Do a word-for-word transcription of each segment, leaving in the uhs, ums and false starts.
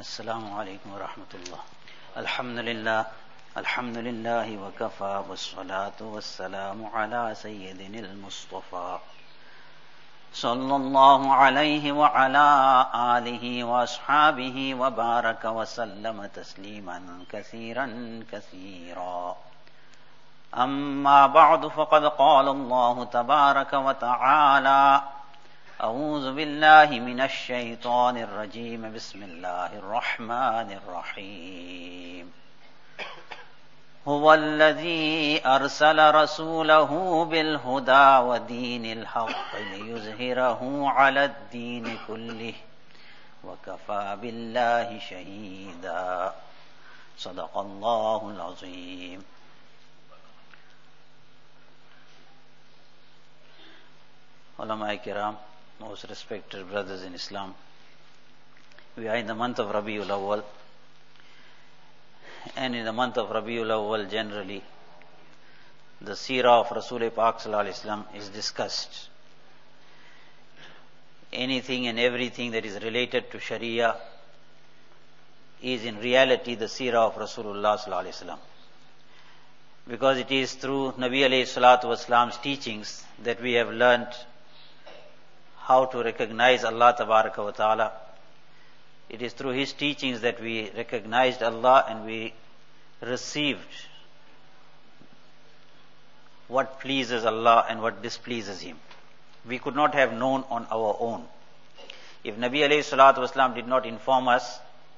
Assalamu alaikum wa rahmatullah. Alhamdulillah, alhamdulillahi wa kafa, wassalatu wassalamu ala sayyidinil Mustafa. Sallallahu alayhi wa ala alihi wa ashabihi wa baraka wa sallama tasliman kathiran kathira. Amma ba'du faqad qala Allahu tabaraka wa ta'ala. أعوذ بالله من الشيطان الرجيم بسم الله الرحمن الرحيم هو الذي أرسل رسوله بالهدى ودين الحق ليظهره على الدين كله وكفى بالله شهيدا صدق الله العظيم. Ulama Kiram, most respected brothers in Islam, we are in the month of Rabiul Awwal, and in the month of Rabiul Awwal generally the seerah of Rasul Pak Sallallahu Alaihi Wasallam is discussed. Anything and everything that is related to Sharia is in reality the seerah of Rasulullah Sallallahu Alaihi Wasallam, because it is through Nabi Alayhi Salatu Wasalam's teachings that we have learnt how to recognize Allah Tabaraka wa Ta'ala. It is through His teachings that we recognized Allah and we received what pleases Allah and what displeases Him. We could not have known on our own. If Nabi alayhi salatu wasalam did not inform us,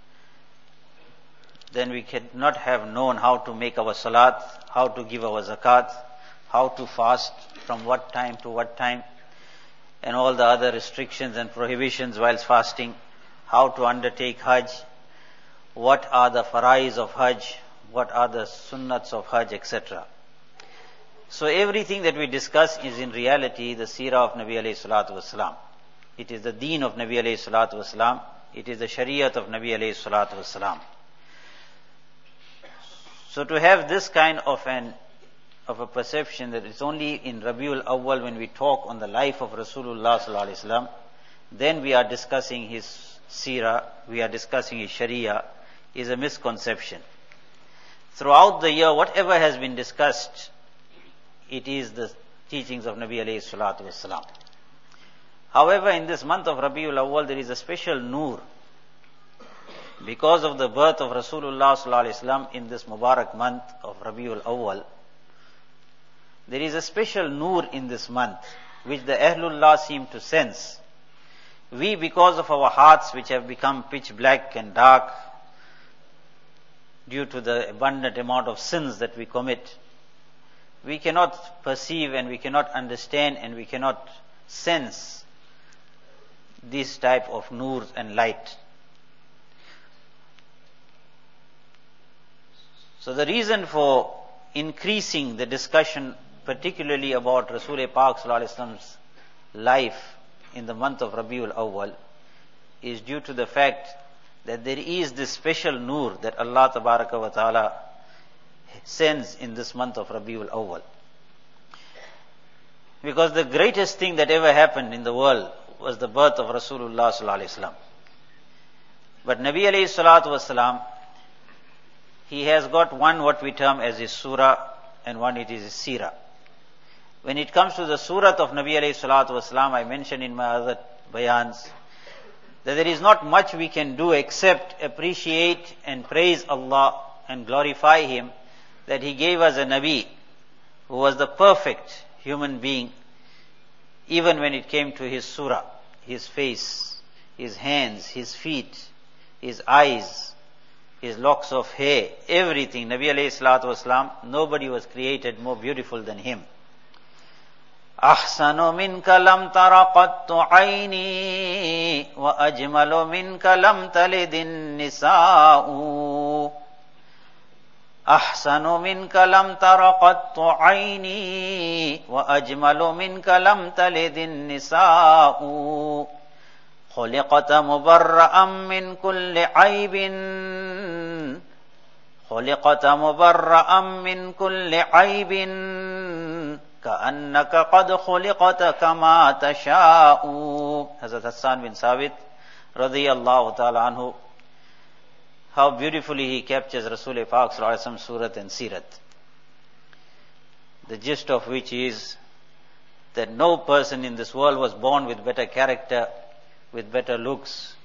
then we could not have known how to make our salat, how to give our zakat, how to fast from what time to what time, and all the other restrictions and prohibitions whilst fasting, how to undertake Hajj, what are the farais of Hajj, what are the sunnats of Hajj, et cetera. So everything that we discuss is in reality the seerah of Nabi alayhi salatu wasalam. It is the deen of Nabi alayhi salatu wasalam. It is the shariat of Nabi alayhi salatu wasalam. So to have this kind of an of a perception that it's only in Rabiul Awwal when we talk on the life of Rasulullah Sallallahu Alaihi Wasallam, then we are discussing his seerah, we are discussing his sharia, is a misconception. Throughout the year, whatever has been discussed, it is the teachings of Nabi alayhi salatu wasalam. However, in this month of Rabiul Awwal, there is a special noor. Because of the birth of Rasulullah Sallallahu Alaihi Wasallam in this Mubarak month of Rabiul Awwal, there is a special noor in this month, which the Ahlullah seem to sense. We, because of our hearts which have become pitch black and dark due to the abundant amount of sins that we commit, we cannot perceive and we cannot understand and we cannot sense this type of noor and light. So the reason for increasing the discussion particularly about Rasul Pak Sallallahu Alaihi Wasallam's life in the month of Rabiul Awwal is due to the fact that there is this special noor that Allah Tabaraka wa Ta'ala sends in this month of Rabiul Awwal. Because the greatest thing that ever happened in the world was the birth of Rasulullah Sallallahu Alaihi Wasallam. But Nabi alayhi salatu wasalam, he has got one what we term as his surah and one it is his seerah. When it comes to the surah of Nabi alayhi salatu wasalam, I mentioned in my other bayans that there is not much we can do except appreciate and praise Allah and glorify Him that He gave us a Nabi who was the perfect human being, even when it came to his surah, his face, his hands, his feet, his eyes, his locks of hair, everything. Nabi alayhi salatu wasalam, nobody was created more beautiful than him. Ahsanu minka lam tara qattu ayni wa ajmalu minka lam talidin nisa'u. Ahsanu minka lam tara qattu ayni wa ajmalu minka lam talidin nisa'u. Khuliqata mubarra'an min kulli aybin Khuliqata mubarra'an min kulli aybin كأنك قد خلقت كما تشاء. Hazrat Hassan bin Sabit radiyallahu ta'ala anhu how beautifully he captures Rasul Pak Sallallahu Alaihi Wasallam Surat and Sirat. The gist of which is that no person in this world was born with better character, with better looks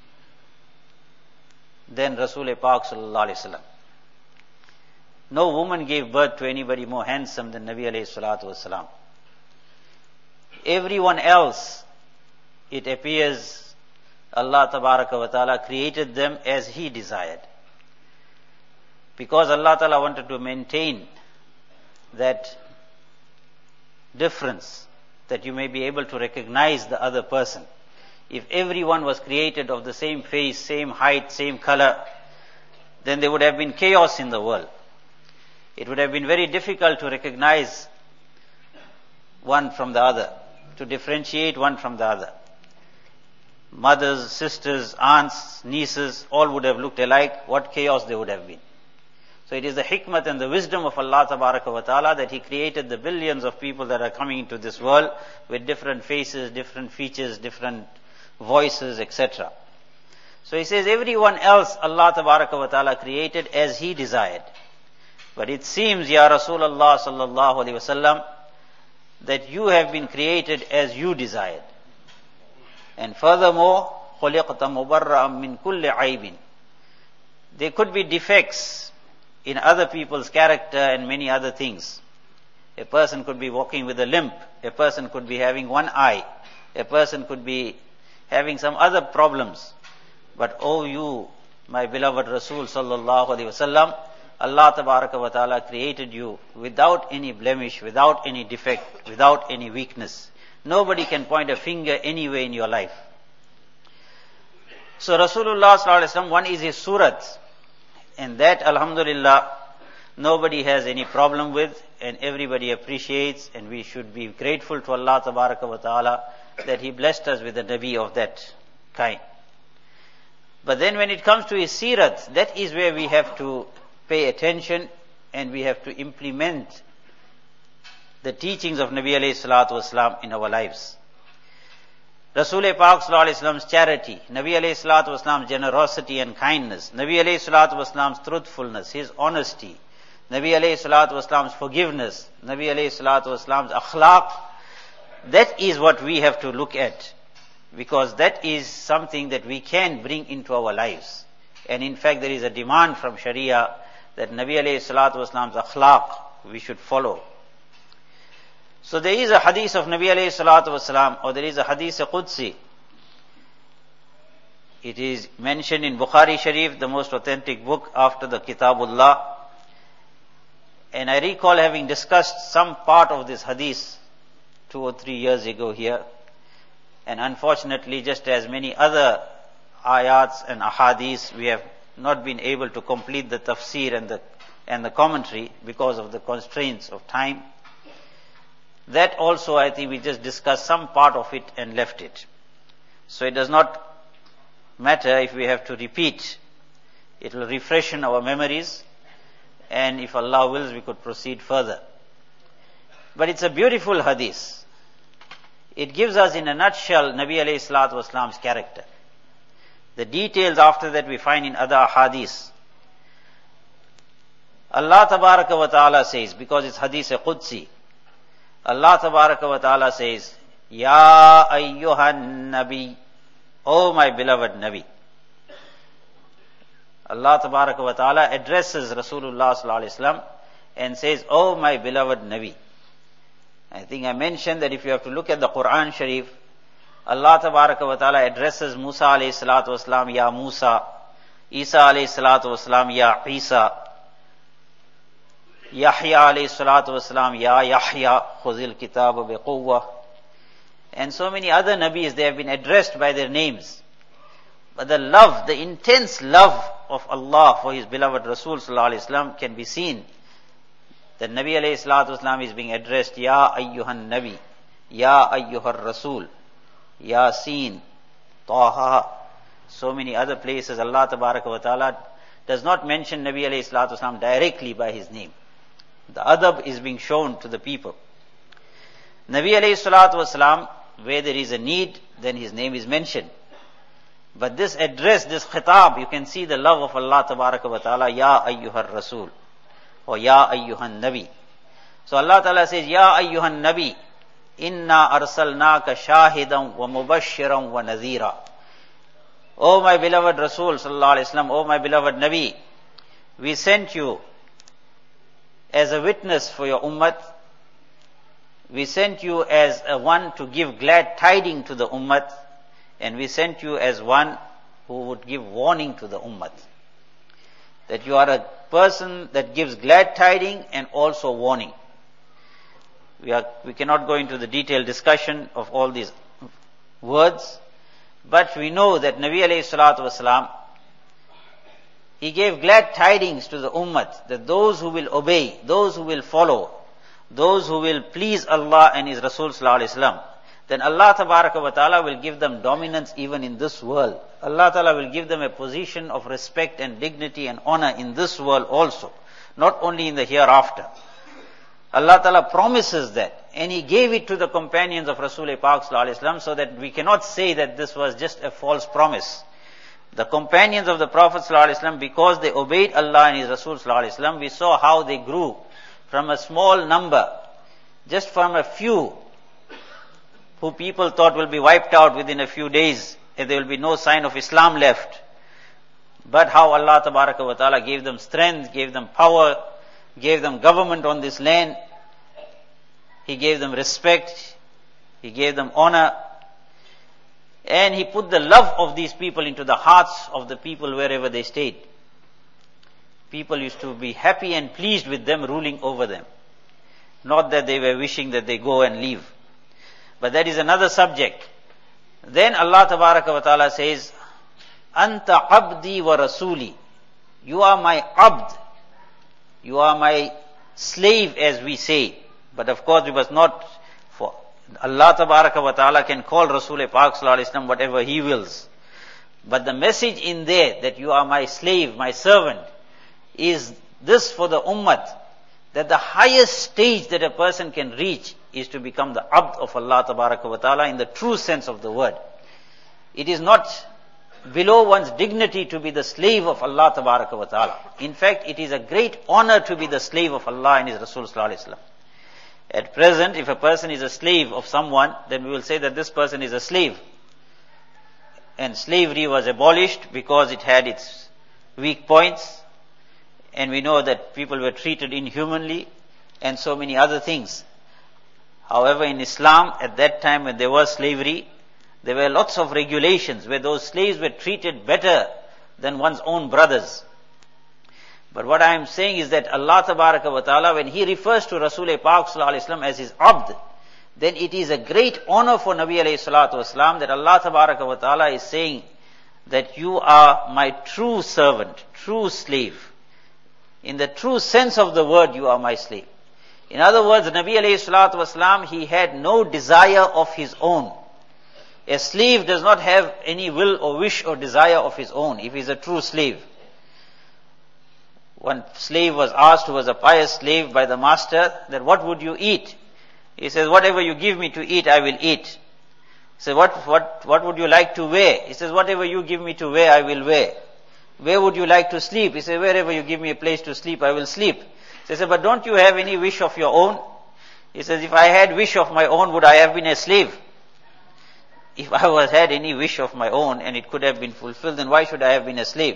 than Rasul Pak Sallallahu Alaihi Wasallam. No woman gave birth to anybody more handsome than Nabi alayhi salatu wasalam. Everyone else, it appears, Allah Tabaraka wa Ta'ala created them as He desired. Because Allah Ta'ala wanted to maintain that difference, that you may be able to recognize the other person. If everyone was created of the same face, same height, same color, then there would have been chaos in the world. It would have been very difficult to recognize one from the other, to differentiate one from the other. Mothers, sisters, aunts, nieces, all would have looked alike. What chaos there would have been. So it is the hikmat and the wisdom of Allah Tabaraka wa Ta'ala that He created the billions of people that are coming into this world with different faces, different features, different voices, et cetera. So He says everyone else Allah Tabaraka wa Ta'ala created as He desired. But it seems, Ya Rasulullah sallallahu alaihi wasallam, that you have been created as you desired. And furthermore, خُلِقْتَ مُبَرَّأً مِّن كُلِّ عَيْبٍ. There could be defects in other people's character and many other things. A person could be walking with a limp. A person could be having one eye. A person could be having some other problems. But oh you, my beloved Rasul sallallahu alaihi wasallam, Allah Tabaraka wa Ta'ala created you without any blemish, without any defect, without any weakness. Nobody can point a finger anywhere in your life. So Rasulullah sallallahu alaihi wasallam, one is his surat, and that alhamdulillah nobody has any problem with, and everybody appreciates, and we should be grateful to Allah Tabaraka wa Ta'ala that He blessed us with a Nabi of that kind. But then when it comes to his sirat, that is where we have to pay attention and we have to implement the teachings of Nabi alayhi salatu wasalam in our lives. Rasul Pak sallallahu alayhi wasalam's charity, Nabi alayhi salatu wasalam's generosity and kindness, Nabi alayhi salatu wasalam's truthfulness, his honesty, Nabi alayhi salatu wasalam's forgiveness, Nabi alayhi salatu wasalam's akhlaq, that is what we have to look at, because that is something that we can bring into our lives. And in fact there is a demand from Sharia that Nabi alayhi salatu wasalam's akhlaq we should follow. So there is a hadith of Nabi alayhi salatu wasalam, or there is a hadith Qudsi. It is mentioned in Bukhari Sharif, the most authentic book after the Kitabullah. And I recall having discussed some part of this hadith two or three years ago here. And unfortunately, just as many other ayats and ahadith, we have not been able to complete the tafsir and the, and the commentary because of the constraints of time. That also, I think we just discussed some part of it and left it. So it does not matter if we have to repeat. It will refreshen our memories, and if Allah wills, we could proceed further. But it's a beautiful hadith. It gives us in a nutshell Nabi alayhi salatu wasalam's character. The details after that we find in other hadiths. Allah Tabaraka wa Ta'ala says, because it's hadith Qudsi, Allah Tabaraka wa Ta'ala says, Ya ayyuhan Nabi, O my beloved Nabi. Allah Tabaraka wa Ta'ala addresses Rasulullah sallallahu alaihi wasallam and says, O my beloved Nabi. I think I mentioned that if you have to look at the Quran Sharif, Allah Tabaraka wa Ta'ala addresses Musa alayhi salatu wasalam, Ya Musa, Isa alayhi salatu wasalam, Ya Isa, Yahya alayhi salatu wasalam, Ya Yahya, Khuzil Kitaba bi Quwwah. And so many other Nabis, they have been addressed by their names. But the love, the intense love of Allah for His beloved Rasul sallallahu alayhi wasallam can be seen. That Nabi alayhi salatu wasalam is being addressed, Ya ayyuhan Nabi, Ya ayyuhar Rasul, Yasin, Taha. So many other places Allah Tabaraka wa Ta'ala does not mention Nabi alayhi salatu wasalam directly by his name. The adab is being shown to the people. Nabi alayhi salatu wasalam, where there is a need, then his name is mentioned. But this address, this khitab, you can see the love of Allah tabaraka wa ta'ala, Ya ayyuhar Rasul, or Ya ayyuhan Nabi. So Allah ta'ala says, Ya ayyuhan Nabi, inna arsalnaka shahidan wa mubashiran wa nadhira. O my beloved Rasul sallallahu alaihi wasallam, O my beloved Nabi, we sent you as a witness for your ummah. We sent you as a one to give glad tidings to the ummah, and we sent you as one who would give warning to the ummah. That you are a person that gives glad tidings and also warning. We are, we cannot go into the detailed discussion of all these words, but we know that Nabi alayhi salatu wasalam, he gave glad tidings to the ummah that those who will obey, those who will follow, those who will please Allah and His Rasul sallallahu alaihi wasallam, then Allah tabaraka wa ta'ala will give them dominance even in this world. Allah ta'ala will give them a position of respect and dignity and honor in this world also, not only in the hereafter. Allah ta'ala promises that, and He gave it to the companions of Rasul Pak sallallahu alaihi wasallam, so that we cannot say that this was just a false promise. The companions of the Prophet sallallahu alaihi wasallam, because they obeyed Allah and His Rasul sallallahu alaihi wasallam, we saw how they grew from a small number, just from a few, who people thought will be wiped out within a few days, if there will be no sign of Islam left. But how Allah tabaraka wa ta'ala gave them strength, gave them power, gave them government on this land. He gave them respect, He gave them honor, and He put the love of these people into the hearts of the people wherever they stayed. People used to be happy and pleased with them ruling over them. Not that they were wishing that they go and leave. But that is another subject. Then Allah tabaraka wa ta'ala says, Anta abdi wa rasuli. You are my abd. You are my slave, as we say. But of course we must not, for Allah tabaraka wa ta'ala can call Rasul Pak sallallahu alaihi wasallam whatever He wills. But the message in there, that you are my slave, my servant, is this for the ummah, that the highest stage that a person can reach is to become the abd of Allah tabaraka wa ta'ala in the true sense of the word. It is not below one's dignity to be the slave of Allah tabaraka wa ta'ala. In fact, it is a great honor to be the slave of Allah and His Rasul sallallahu alaihi wasallam. At present, if a person is a slave of someone, then we will say that this person is a slave. And slavery was abolished because it had its weak points. And we know that people were treated inhumanly and so many other things. However, in Islam, at that time when there was slavery, there were lots of regulations where those slaves were treated better than one's own brothers. But what I am saying is that Allah tabaraka wa ta'ala, when He refers to Rasul Pak sallallahu alaihi wasallam as His abd, then it is a great honor for Nabi alayhi salatu wasalam that Allah tabaraka wa ta'ala is saying that you are my true servant, true slave. In the true sense of the word, you are my slave. In other words, Nabi alayhi salatu wasalam, he had no desire of his own. A slave does not have any will or wish or desire of his own if he is a true slave. One slave was asked, who was a pious slave, by the master, that what would you eat? He says, whatever you give me to eat, I will eat. He says, what, what, what would you like to wear? He says, whatever you give me to wear, I will wear. Where would you like to sleep? He says, wherever you give me a place to sleep, I will sleep. He says, but don't you have any wish of your own? He says, if I had wish of my own, would I have been a slave? If I was had any wish of my own and it could have been fulfilled, then why should I have been a slave?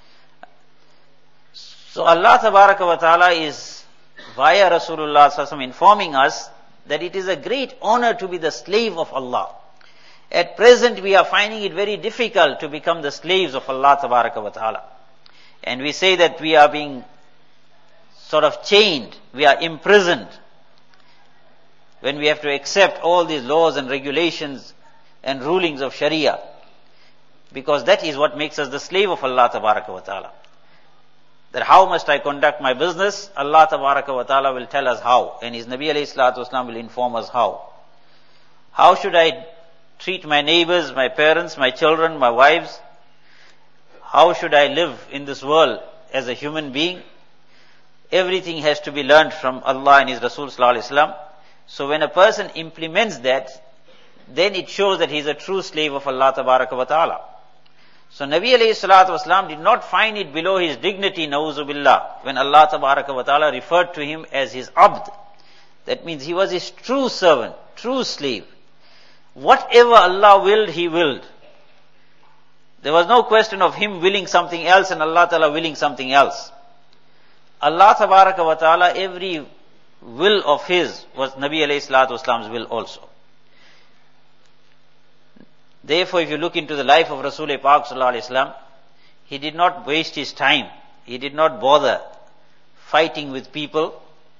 So Allah tabaraka wa ta'ala is, via Rasulullah sallallahu alaihi wasallam, informing us that it is a great honor to be the slave of Allah. At present, we are finding it very difficult to become the slaves of Allah tabaraka wa ta'ala. And we say that we are being sort of chained, we are imprisoned, when we have to accept all these laws and regulations and rulings of Sharia. Because that is what makes us the slave of Allah tabaraka wa ta'ala. That how must I conduct my business? Allah tabaraka wa ta'ala will tell us how. And His Nabi alayhi salatu wasalam will inform us how. How should I treat my neighbors, my parents, my children, my wives? How should I live in this world as a human being? Everything has to be learned from Allah and His Rasul sallallahu alaihi wasallam. So when a person implements that, then it shows that he is a true slave of Allah tabaraka wa ta'ala. So Nabi alayhi salatu wasalam did not find it below his dignity, na'uzu billah, when Allah tabaraka wa ta'ala referred to him as his abd. That means he was his true servant, true slave. Whatever Allah willed, he willed. There was no question of him willing something else and Allah ta'ala willing something else. Allah tabaraka wa ta'ala, every will of his was Nabi alayhi salatu wasalam's will also. Therefore, if you look into the life of Rasul Pak sallallahu alayhi wasallam, he did not waste his time. He did not bother fighting with people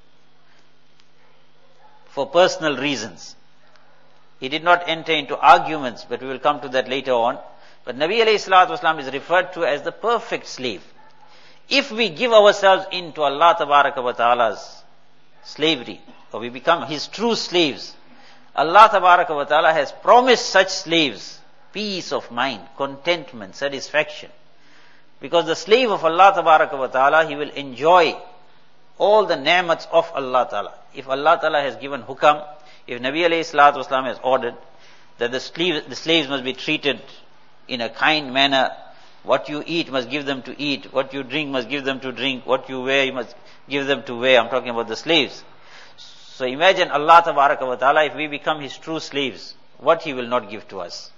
for personal reasons. He did not enter into arguments, but we will come to that later on. But Nabi alayhi salatu wasalam is referred to as the perfect slave. If we give ourselves into Allah tabaraka wa ta'ala's slavery, or we become his true slaves, Allah tabaraka wa ta'ala has promised such slaves peace of mind, contentment, satisfaction. Because the slave of Allah tabaraka wa ta'ala, he will enjoy all the ni'mats of Allah ta'ala. If Allah ta'ala has given hukam, if Nabi alayhi salatu wasalam has ordered that the slaves, the slaves must be treated in a kind manner, what you eat must give them to eat, what you drink must give them to drink, what you wear you must give them to wear. I'm talking about the slaves. So imagine Allah tabaraka wa ta'ala, if we become his true slaves, what he will not give to us.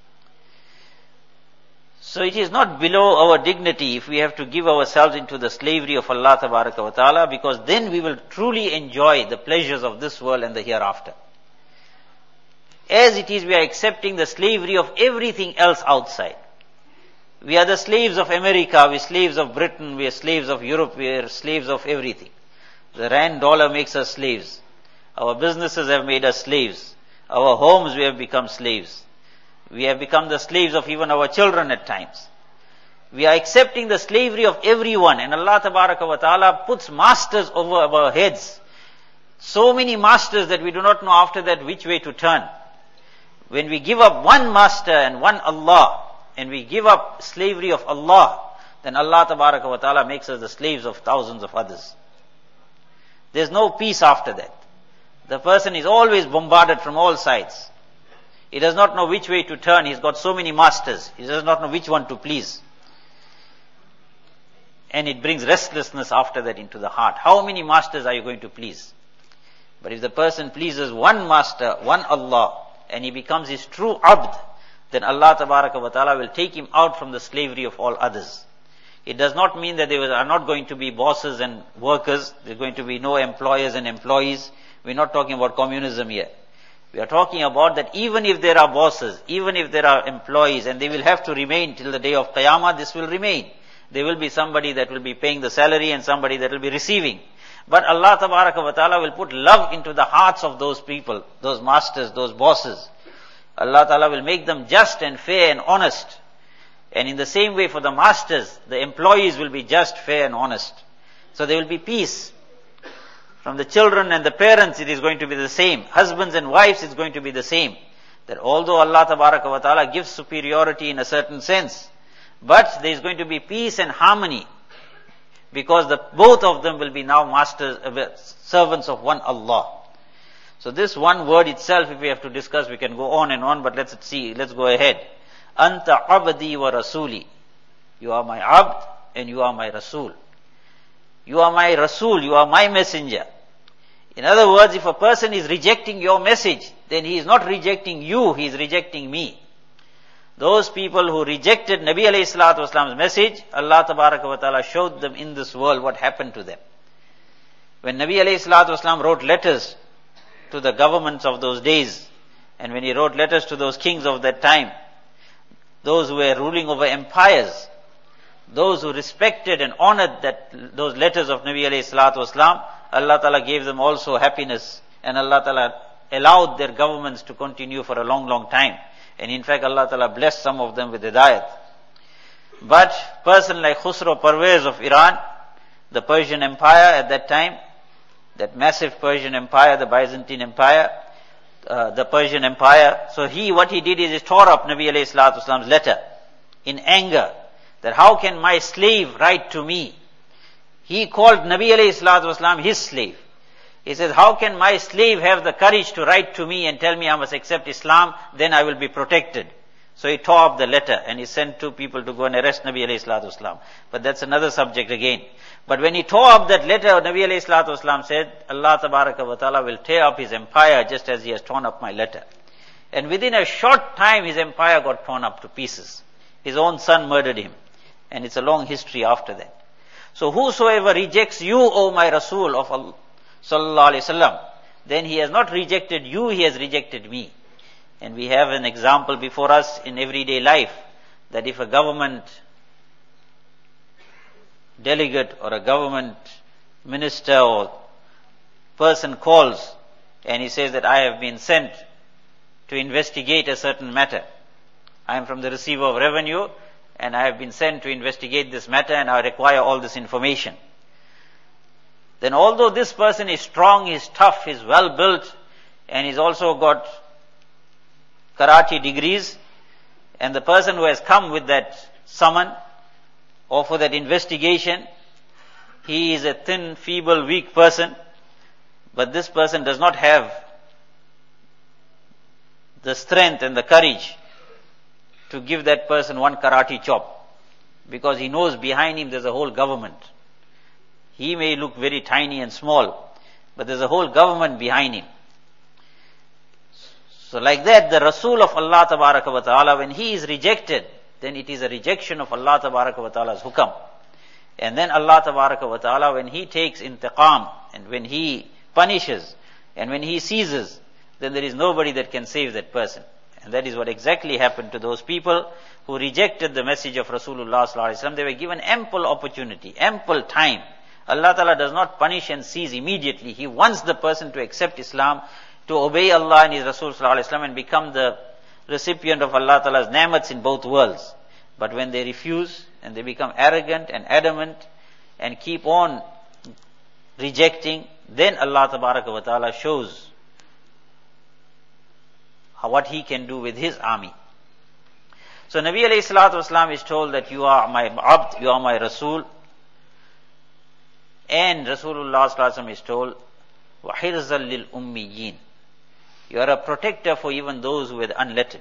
So it is not below our dignity if we have to give ourselves into the slavery of Allah tabaraka wa ta'ala, because then we will truly enjoy the pleasures of this world and the hereafter. As it is, we are accepting the slavery of everything else outside. We are the slaves of America, we are slaves of Britain, we are slaves of Europe, we are slaves of everything. The rand dollar makes us slaves. Our businesses have made us slaves. Our homes we have become slaves. We have become the slaves of even our children at times. We are accepting the slavery of everyone, and Allah tabaraka wa ta'ala puts masters over our heads. So many masters that we do not know after that which way to turn. When we give up one master and one Allah, and we give up slavery of Allah, then Allah tabaraka wa ta'ala makes us the slaves of thousands of others. There's no peace after that. The person is always bombarded from all sides. He does not know which way to turn. He's got so many masters. He does not know which one to please. And it brings restlessness after that into the heart. How many masters are you going to please? But if the person pleases one master, one Allah, and he becomes his true abd, then Allah tabaraka wa ta'ala will take him out from the slavery of all others. It does not mean that there are not going to be bosses and workers. There are going to be no employers and employees. We're not talking about communism here. We are talking about that even if there are bosses, even if there are employees, and they will have to remain till the day of Qiyamah, this will remain. There will be somebody that will be paying the salary and somebody that will be receiving. But Allah tabaraka wa ta'ala will put love into the hearts of those people, those masters, those bosses. Allah ta'ala will make them just and fair and honest. And in the same way for the masters, the employees will be just, fair and honest. So there will be peace. From the children and the parents, it is going to be the same. Husbands and wives, it's going to be the same. That although Allah tabaraka wa ta'ala gives superiority in a certain sense, but there is going to be peace and harmony, because the both of them will be now masters, uh, servants of one Allah. So this one word itself, if we have to discuss, we can go on and on, but let's see, let's go ahead. Anta abdi wa rasuli. You are my abd and you are my rasul. You are my rasul, you are my messenger. In other words, if a person is rejecting your message, then he is not rejecting you, he is rejecting me. Those people who rejected Nabi alayhi salatu wasalam's message, Allah tabaraka wa ta'ala showed them in this world what happened to them. When Nabi alayhi salatu wasalam wrote letters to the governments of those days, and when he wrote letters to those kings of that time, those who were ruling over empires, those who respected and honored that those letters of Nabi alayhi salatu wasalam, Allah ta'ala gave them also happiness, and Allah ta'ala allowed their governments to continue for a long, long time. And in fact, Allah ta'ala blessed some of them with hidayat. But person like Khusro Parvez of Iran, the Persian Empire at that time, that massive Persian Empire, the Byzantine Empire, uh, the Persian Empire, so he, what he did is he tore up Nabi alayhi salatu wasalam's letter in anger, that how can my slave write to me? He called Nabi alayhi salatu wasalam his slave. He says, how can my slave have the courage to write to me and tell me I must accept Islam, then I will be protected. So he tore up the letter and he sent two people to go and arrest Nabi alayhi salatu wasalam. But that's another subject again. But when he tore up that letter, Nabi alayhi salatu wasalam said, Allah tabaraka wa ta'ala will tear up his empire just as he has torn up my letter. And within a short time, his empire got torn up to pieces. His own son murdered him. And it's a long history after that. So whosoever rejects you, O my Rasul of Allah, sallallahu alayhi wasallam, then he has not rejected you, he has rejected me. And we have an example before us in everyday life, that if a government delegate or a government minister or person calls and he says that I have been sent to investigate a certain matter. I am from the receiver of revenue and I have been sent to investigate this matter and I require all this information. Then although this person is strong, is tough, is well built, and he's also got karate degrees, and the person who has come with that summon or for that investigation, he is a thin, feeble, weak person, but this person does not have the strength and the courage to give that person one karate chop, because he knows behind him there's a whole government. He may look very tiny and small, but there's a whole government behind him. So like that, the Rasul of Allah Tabaraka wa Ta'ala, when he is rejected, then it is a rejection of Allah Tabaraka wa Ta'ala's hukam. And then Allah Tabaraka wa Ta'ala, when he takes intiqam, and when he punishes, and when he seizes, then there is nobody that can save that person. And that is what exactly happened to those people who rejected the message of Rasulullah Sallallahu Alaihi Wasallam. They were given ample opportunity, ample time. Allah Ta'ala does not punish and seize immediately. He wants the person to accept Islam, to obey Allah and His Rasul Sallallahu Alaihi Wasallam and become the recipient of Allah Ta'ala's ni'mats in both worlds. But when they refuse and they become arrogant and adamant and keep on rejecting, then Allah Tabaraka wa Ta'ala shows how, what He can do with His army. So Nabi alayhi salatu wasalam is told that you are my abd, you are my Rasul. And Rasulullah sallallahu alaihi wasallam is told, وَحِرْزًا لِلْأُمِّيِّينَ, you are a protector for even those who are unlettered.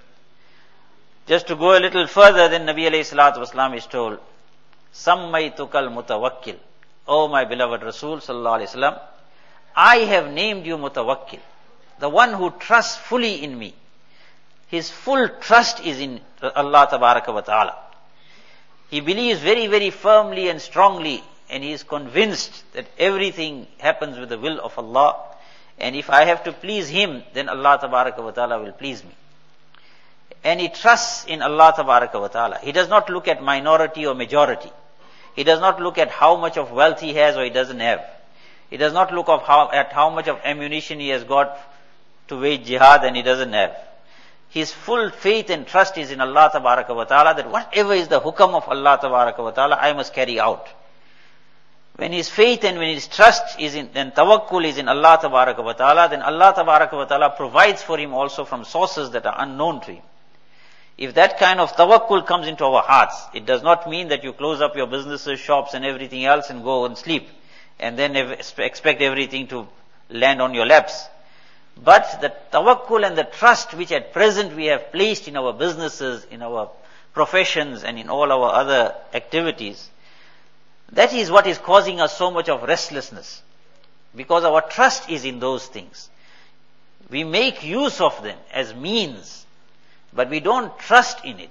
Just to go a little further, then Nabi alayhi salatu wasalam is told, سَمَّيْتُكَ الْمُتَوَكِّلِ, O my beloved Rasul sallallahu alaihi wasallam, I have named you Mutawakkil, the one who trusts fully in me. His full trust is in Allah Tabaraka wa Ta'ala. He believes very, very firmly and strongly, and he is convinced that everything happens with the will of Allah. And if I have to please Him, then Allah Tabaraka wa Ta'ala will please me. And he trusts in Allah Tabaraka wa Ta'ala. He does not look at minority or majority. He does not look at how much of wealth he has or he doesn't have. He does not look of how, at how much of ammunition he has got to wage jihad and he doesn't have. His full faith and trust is in Allah Tabaraka wa Ta'ala, that whatever is the hukam of Allah Tabaraka wa Ta'ala, I must carry out. When his faith and when his trust is in, and tawakkul is in Allah Tabaraka wa Ta'ala, then Allah Tabaraka wa Ta'ala provides for him also from sources that are unknown to him. If that kind of tawakkul comes into our hearts, it does not mean that you close up your businesses, shops and everything else and go and sleep and then expect everything to land on your laps. But the tawakkul and the trust which at present we have placed in our businesses, in our professions and in all our other activities, that is what is causing us so much of restlessness. Because our trust is in those things. We make use of them as means, but we don't trust in it.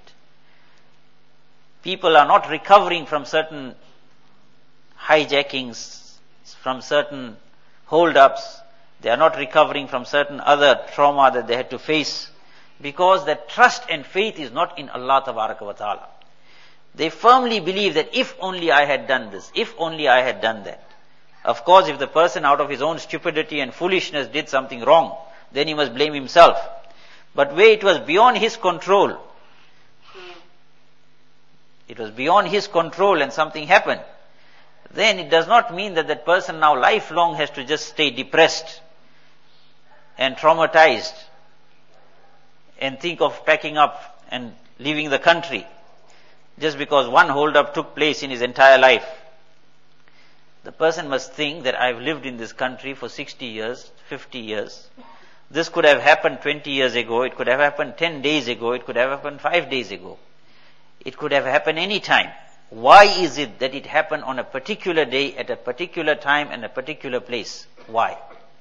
People are not recovering from certain hijackings, from certain hold-ups. They are not recovering from certain other trauma that they had to face, because that trust and faith is not in Allah Tabaraka wa Ta'ala. They firmly believe that if only I had done this, if only I had done that. Of course, if the person out of his own stupidity and foolishness did something wrong, then he must blame himself. But where it was beyond his control, it was beyond his control and something happened, then it does not mean that that person now lifelong has to just stay depressed and traumatized and think of packing up and leaving the country just because one hold-up took place in his entire life. The person must think that I've lived in this country for sixty years, fifty years. This could have happened twenty years ago, it could have happened ten days ago, it could have happened five days ago. It could have happened any time. Why is it that it happened on a particular day, at a particular time, and a particular place? Why?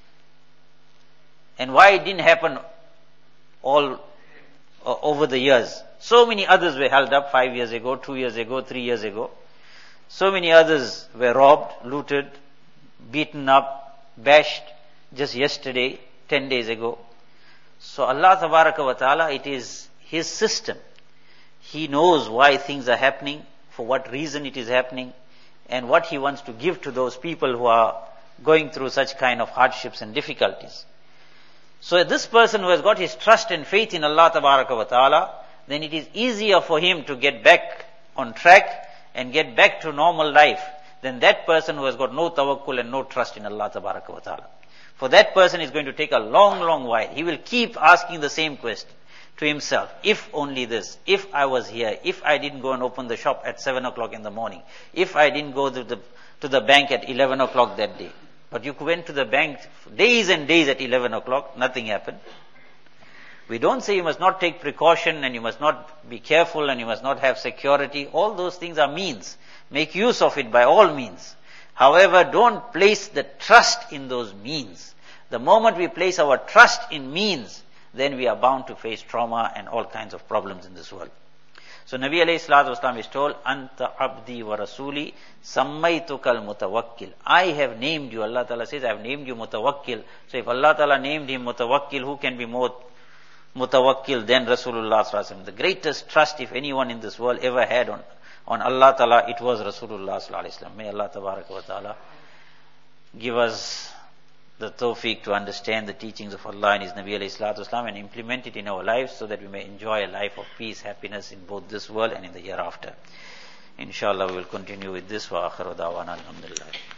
And why it didn't happen all uh, over the years? So many others were held up five years ago, two years ago, three years ago. So many others were robbed, looted, beaten up, bashed just yesterday, ten days ago. So Allah Tabaraka wa Ta'ala, it is His system. He knows why things are happening, for what reason it is happening, and what He wants to give to those people who are going through such kind of hardships and difficulties. So this person who has got his trust and faith in Allah Tabaraka wa Ta'ala, then it is easier for him to get back on track and get back to normal life than that person who has got no tawakkul and no trust in Allah Tabaraka wa Ta'ala. For that person is going to take a long, long while. He will keep asking the same question to himself. If only this, if I was here, if I didn't go and open the shop at seven o'clock in the morning, if I didn't go to the, to the bank at eleven o'clock that day. But you went to the bank days and days at eleven o'clock, nothing happened. We don't say you must not take precaution and you must not be careful and you must not have security. All those things are means. Make use of it by all means. However, don't place the trust in those means. The moment we place our trust in means, then we are bound to face trauma and all kinds of problems in this world. So Nabi alayhi salatu wasalam is told, Anta abdi wa rasuli sammaytukal mutawakkil. I have named you, Allah Ta'ala says, I have named you mutawakkil. So if Allah Ta'ala named him mutawakkil, who can be more mutawakkil than Rasulullah sallallahu alaihi wasallam? The greatest trust if anyone in this world ever had on, on Allah Ta'ala, it was Rasulullah sallallahu alaihi wasallam. May Allah Tabaraka wa Ta'ala give us the tawfiq to understand the teachings of Allah and His Nabi alayhi salatu wasalam and implement it in our lives so that we may enjoy a life of peace, happiness in both this world and in the hereafter. Inshallah we will continue with this. Wa akhiru da'wana alhamdulillah.